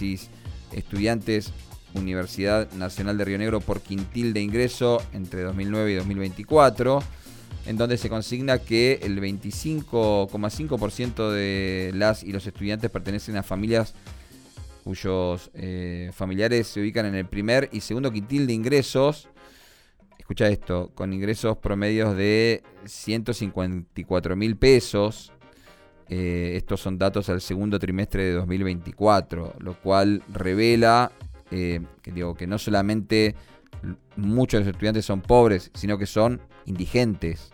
análisis estudiantes Universidad Nacional de Río Negro por quintil de ingreso entre 2009 y 2024, en donde se consigna que el 25,5% de las y los estudiantes pertenecen a familias cuyos familiares se ubican en el primer y segundo quintil de ingresos. Escucha esto, con ingresos promedios de 154.000 pesos. Estos son datos al segundo trimestre de 2024, lo cual revela que no solamente muchos de los estudiantes son pobres, sino que son indigentes.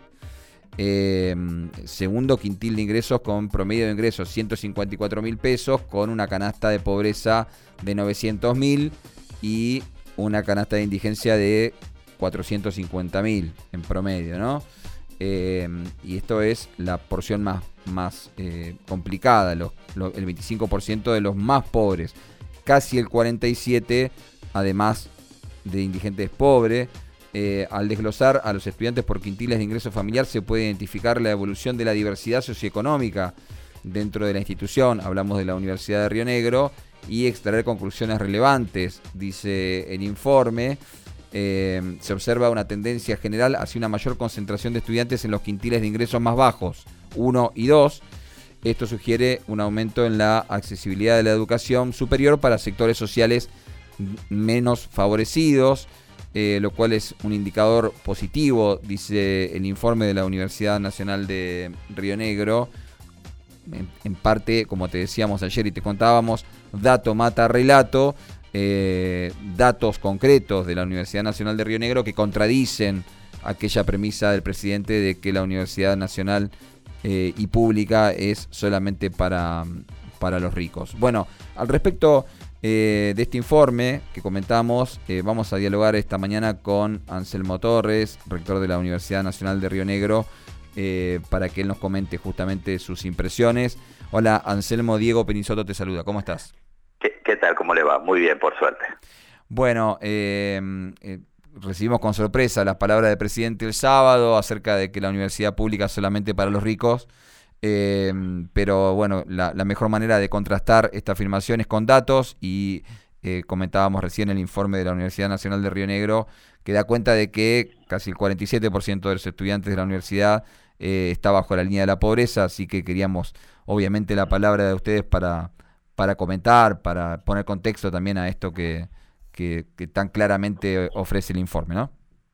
Segundo quintil de ingresos con promedio de ingresos 154.000 pesos, con una canasta de pobreza de 900.000 y una canasta de indigencia de 450.000 en promedio, ¿no? Y esto es la porción más complicada, el 25% de los más pobres, casi el 47%, además de indigentes pobres. Al desglosar a los estudiantes por quintiles de ingreso familiar se puede identificar la evolución de la diversidad socioeconómica dentro de la institución. Hablamos de la Universidad de Río Negro y extraer conclusiones relevantes, dice el informe. Se observa una tendencia general hacia una mayor concentración de estudiantes en los quintiles de ingresos más bajos, 1 y 2. Esto sugiere un aumento en la accesibilidad de la educación superior para sectores sociales menos favorecidos, lo cual es un indicador positivo, dice el informe de la Universidad Nacional de Río Negro. En parte, como te decíamos ayer y te contábamos, dato mata relato, datos concretos de la Universidad Nacional de Río Negro que contradicen aquella premisa del presidente de que la Universidad Nacional y pública es solamente para los ricos. Bueno, al respecto de este informe que comentamos, vamos a dialogar esta mañana con Anselmo Torres, rector de la Universidad Nacional de Río Negro, para que él nos comente justamente sus impresiones. Hola Anselmo, Diego Penisoto te saluda, ¿cómo estás? ¿Qué tal? ¿Cómo le va? Muy bien, por suerte. Bueno, recibimos con sorpresa las palabras del presidente el sábado acerca de que la universidad pública es solamente para los ricos. Pero bueno, la mejor manera de contrastar esta afirmación es con datos y comentábamos recién el informe de la Universidad Nacional de Río Negro que da cuenta de que casi el 47% de los estudiantes de la universidad está bajo la línea de la pobreza, así que queríamos obviamente la palabra de ustedes para comentar, para poner contexto también a esto que tan claramente ofrece el informe, ¿no?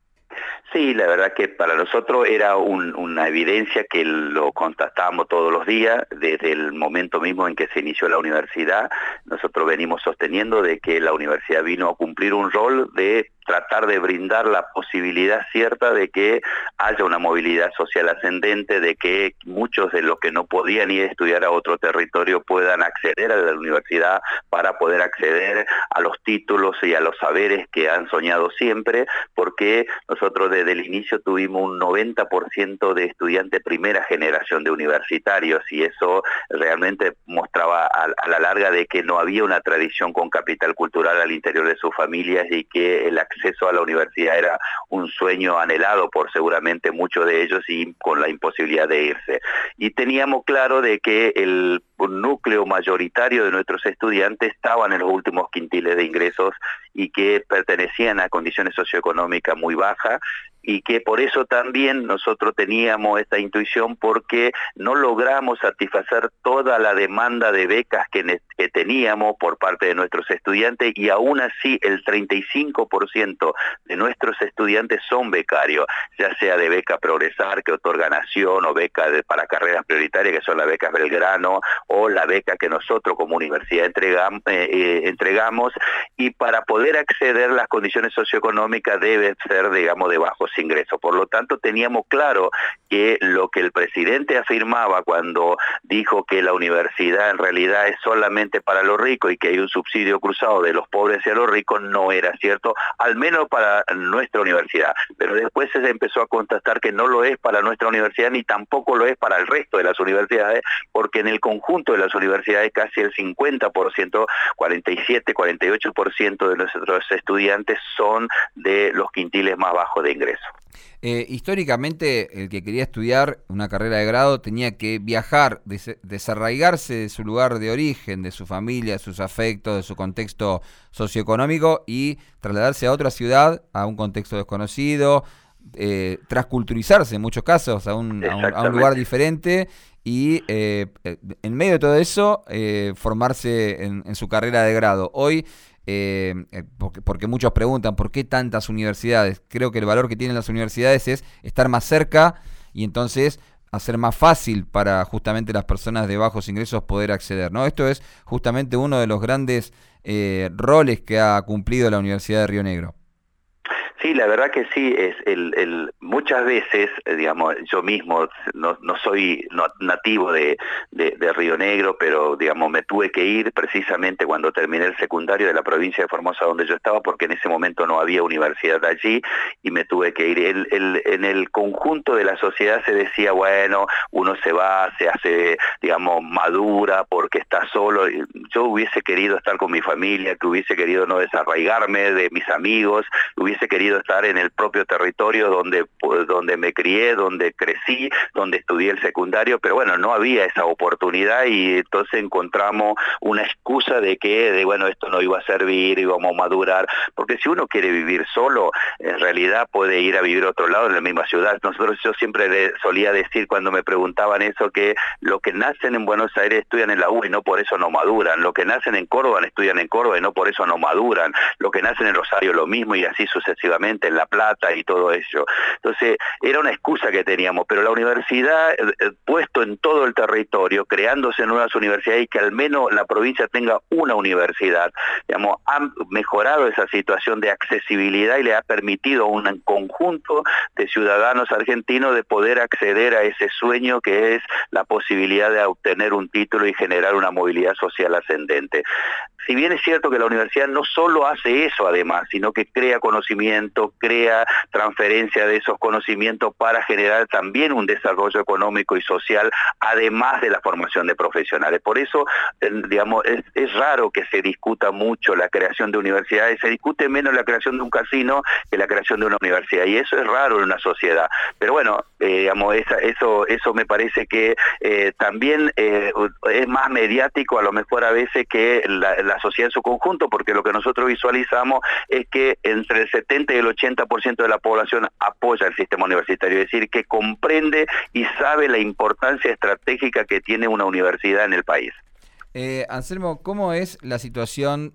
Sí, la verdad que para nosotros era una evidencia que lo constatábamos todos los días, desde el momento mismo en que se inició la universidad. Nosotros venimos sosteniendo de que la universidad vino a cumplir un rol de tratar de brindar la posibilidad cierta de que haya una movilidad social ascendente, de que muchos de los que no podían ir a estudiar a otro territorio puedan acceder a la universidad para poder acceder a los títulos y a los saberes que han soñado siempre, porque nosotros desde el inicio tuvimos un 90% de estudiantes primera generación de universitarios y eso realmente mostraba a la larga de que no había una tradición con capital cultural al interior de sus familias y que el acceso a la universidad era un sueño anhelado por seguramente muchos de ellos y con la imposibilidad de irse. Y teníamos claro de que el núcleo mayoritario de nuestros estudiantes estaban en los últimos quintiles de ingresos y que pertenecían a condiciones socioeconómicas muy bajas y que por eso también nosotros teníamos esta intuición porque no logramos satisfacer toda la demanda de becas que teníamos por parte de nuestros estudiantes y aún así el 35% de nuestros estudiantes son becarios, ya sea de beca Progresar que otorga Nación o beca para carreras prioritarias que son las becas Belgrano o la beca que nosotros como universidad entregamos y para poder acceder las condiciones socioeconómicas deben ser, digamos, de bajos ingresos. Por lo tanto, teníamos claro que lo que el presidente afirmaba cuando dijo que la universidad en realidad es solamente para los ricos y que hay un subsidio cruzado de los pobres hacia los ricos no era cierto, al menos para nuestra universidad. Pero después se empezó a constatar que no lo es para nuestra universidad ni tampoco lo es para el resto de las universidades, porque en el conjunto de las universidades casi el 50%, 47-48% de nuestros estudiantes son de los quintiles más bajos de ingreso. Históricamente, el que quería estudiar una carrera de grado tenía que viajar, desarraigarse de su lugar de origen, de su familia, de sus afectos, de su contexto socioeconómico y trasladarse a otra ciudad, a un contexto desconocido, transculturizarse en muchos casos a un lugar diferente y en medio de todo eso formarse en su carrera de grado. Hoy, porque muchos preguntan ¿por qué tantas universidades? Creo que el valor que tienen las universidades es estar más cerca y entonces hacer más fácil para justamente las personas de bajos ingresos poder acceder, ¿no? Esto es justamente uno de los grandes roles que ha cumplido la Universidad de Río Negro. Sí, la verdad que sí, muchas veces, digamos, yo mismo no soy nativo de Río Negro, pero digamos, me tuve que ir precisamente cuando terminé el secundario de la provincia de Formosa donde yo estaba, porque en ese momento no había universidad allí y me tuve que ir. En el conjunto de la sociedad se decía, bueno, uno se va, se hace, digamos, madura porque está solo. Yo hubiese querido estar con mi familia, que hubiese querido no desarraigarme de mis amigos, hubiese querido estar en el propio territorio donde me crié, donde crecí, donde estudié el secundario, pero bueno, no había esa oportunidad y entonces encontramos una excusa de que, bueno, esto no iba a servir, íbamos a madurar, porque si uno quiere vivir solo, en realidad puede ir a vivir a otro lado en la misma ciudad. Yo siempre le solía decir cuando me preguntaban eso, que los que nacen en Buenos Aires estudian en la U y no por eso no maduran, los que nacen en Córdoba estudian en Córdoba y no por eso no maduran, los que nacen en Rosario lo mismo y así sucesivamente, en La Plata y todo eso. Entonces era una excusa que teníamos, pero la universidad, puesto en todo el territorio, creándose nuevas universidades y que al menos la provincia tenga una universidad, digamos, han mejorado esa situación de accesibilidad y le ha permitido a un conjunto de ciudadanos argentinos de poder acceder a ese sueño que es la posibilidad de obtener un título y generar una movilidad social ascendente. Si bien es cierto que la universidad no solo hace eso además, sino que crea conocimiento, crea transferencia de esos conocimientos para generar también un desarrollo económico y social, además de la formación de profesionales. Por eso, digamos, es raro que se discuta mucho la creación de universidades, se discute menos la creación de un casino que la creación de una universidad, y eso es raro en una sociedad. Pero bueno, digamos, eso me parece que también es más mediático a lo mejor a veces que la sociedad en su conjunto, porque lo que nosotros visualizamos es que entre el 70 y el 80% de la población apoya el sistema universitario, es decir, que comprende y sabe la importancia estratégica que tiene una universidad en el país. Anselmo, ¿cómo es la situación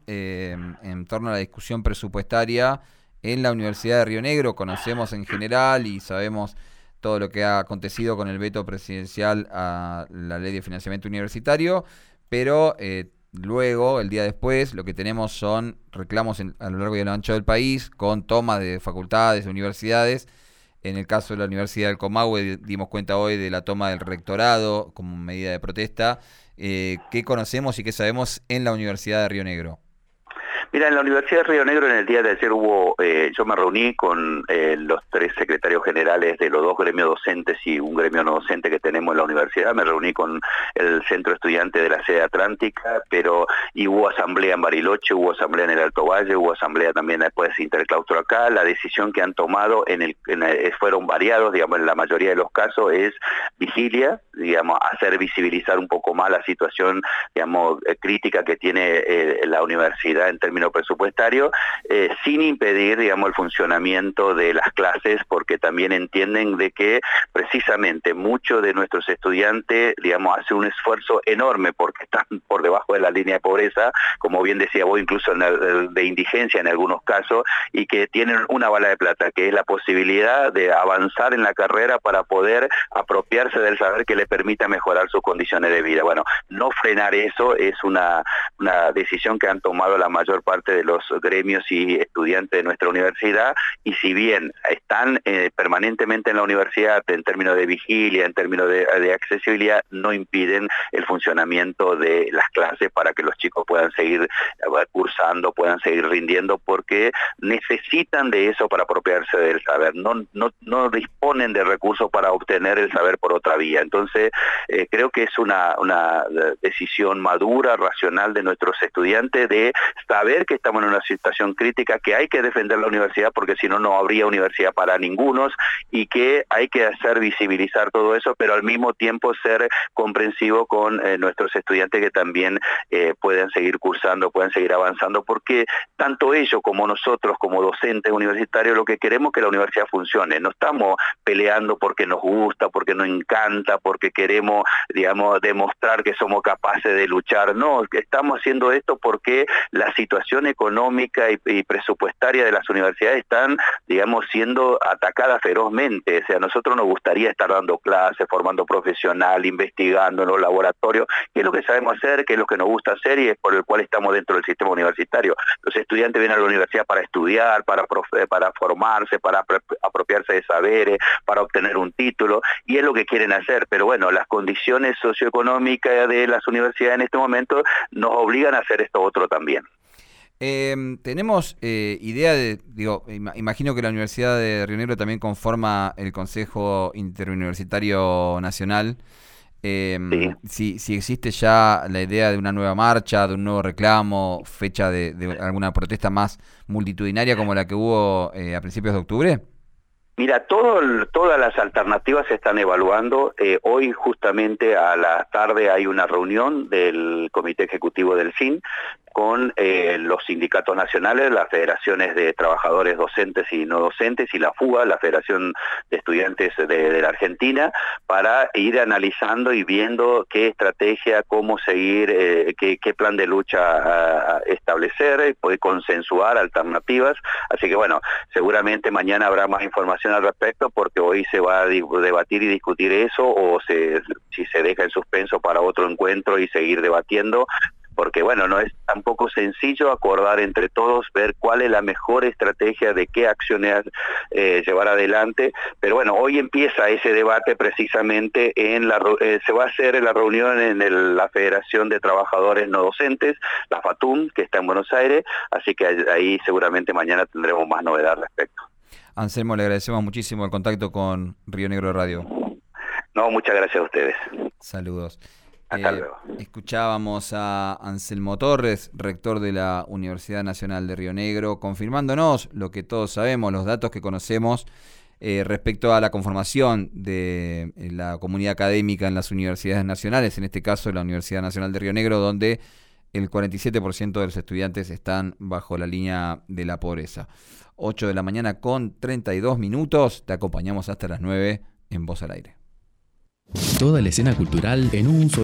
en torno a la discusión presupuestaria en la Universidad de Río Negro? Conocemos en general y sabemos todo lo que ha acontecido con el veto presidencial a la ley de financiamiento universitario, pero luego, el día después, lo que tenemos son reclamos a lo largo y a lo ancho del país, con tomas de facultades, de universidades. En el caso de la Universidad del Comahue, dimos cuenta hoy de la toma del rectorado como medida de protesta. ¿Qué conocemos y qué sabemos en la Universidad de Río Negro? Mira, en la Universidad de Río Negro en el día de ayer yo me reuní con los 3 secretarios generales de los 2 gremios docentes y un gremio no docente que tenemos en la universidad. Me reuní con el centro estudiante de la sede atlántica, y hubo asamblea en Bariloche, hubo asamblea en el Alto Valle, hubo asamblea también después de interclaustro acá. La decisión que han tomado fueron variados, digamos, en la mayoría de los casos es vigilia, digamos, hacer visibilizar un poco más la situación, digamos, crítica que tiene la universidad en términos presupuestario, sin impedir, digamos, el funcionamiento de las clases, porque también entienden de que precisamente muchos de nuestros estudiantes, digamos, hacen un esfuerzo enorme porque están por debajo de la línea de pobreza, como bien decía vos, incluso de indigencia en algunos casos, y que tienen una bala de plata, que es la posibilidad de avanzar en la carrera para poder apropiarse del saber que le permita mejorar sus condiciones de vida. Bueno, no frenar eso es una decisión que han tomado la mayor parte de los gremios y estudiantes de nuestra universidad, y si bien están permanentemente en la universidad en términos de vigilia, en términos de accesibilidad, no impiden el funcionamiento de las clases para que los chicos puedan seguir cursando, puedan seguir rindiendo, porque necesitan de eso para apropiarse del saber, no disponen de recursos para obtener el saber por otra vía. Entonces creo que es una decisión madura, racional de nuestros estudiantes de saber entender que estamos en una situación crítica, que hay que defender la universidad porque si no, no habría universidad para ningunos, y que hay que hacer visibilizar todo eso, pero al mismo tiempo ser comprensivo con nuestros estudiantes que también pueden seguir cursando, pueden seguir avanzando, porque tanto ellos como nosotros, como docentes universitarios, lo que queremos es que la universidad funcione. No estamos peleando porque nos gusta, porque nos encanta, porque queremos, digamos, demostrar que somos capaces de luchar. No, estamos haciendo esto porque la situación económica y presupuestaria de las universidades están, digamos, siendo atacadas ferozmente. O sea, a nosotros nos gustaría estar dando clases, formando profesional, investigando en los laboratorios, que es lo que sabemos hacer, que es lo que nos gusta hacer y es por el cual estamos dentro del sistema universitario. Los estudiantes vienen a la universidad para estudiar, para formarse, para apropiarse de saberes, para obtener un título, y es lo que quieren hacer. Pero bueno, las condiciones socioeconómicas de las universidades en este momento nos obligan a hacer esto otro también. Tenemos idea de, imagino que la Universidad de Río Negro también conforma el Consejo Interuniversitario Nacional. Sí. Si existe ya la idea de una nueva marcha, de un nuevo reclamo, fecha de alguna protesta más multitudinaria como la que hubo a principios de octubre. Mira, todas las alternativas se están evaluando. Hoy justamente a la tarde hay una reunión del Comité Ejecutivo del CIN con los sindicatos nacionales, las federaciones de trabajadores docentes y no docentes y la FUA, la Federación de Estudiantes de la Argentina, para ir analizando y viendo qué estrategia, cómo seguir, qué plan de lucha establecer, poder consensuar alternativas. Así que bueno, seguramente mañana habrá más información al respecto, porque hoy se va a debatir y discutir eso, o si se deja en suspenso para otro encuentro y seguir debatiendo, porque bueno, no es tampoco sencillo acordar entre todos, ver cuál es la mejor estrategia de qué acciones llevar adelante, pero bueno, hoy empieza ese debate precisamente se va a hacer en la reunión en la Federación de Trabajadores No Docentes, la FATUM, que está en Buenos Aires, así que ahí seguramente mañana tendremos más novedad al respecto. Anselmo, le agradecemos muchísimo el contacto con Río Negro Radio. No, muchas gracias a ustedes. Saludos. Hasta luego. Escuchábamos a Anselmo Torres, rector de la Universidad Nacional de Río Negro, confirmándonos lo que todos sabemos, los datos que conocemos respecto a la conformación de la comunidad académica en las universidades nacionales, en este caso la Universidad Nacional de Río Negro, donde el 47% de los estudiantes están bajo la línea de la pobreza. 8 de la mañana con 32 minutos, te acompañamos hasta las 9 en Voz al Aire. Toda la escena cultural en un solo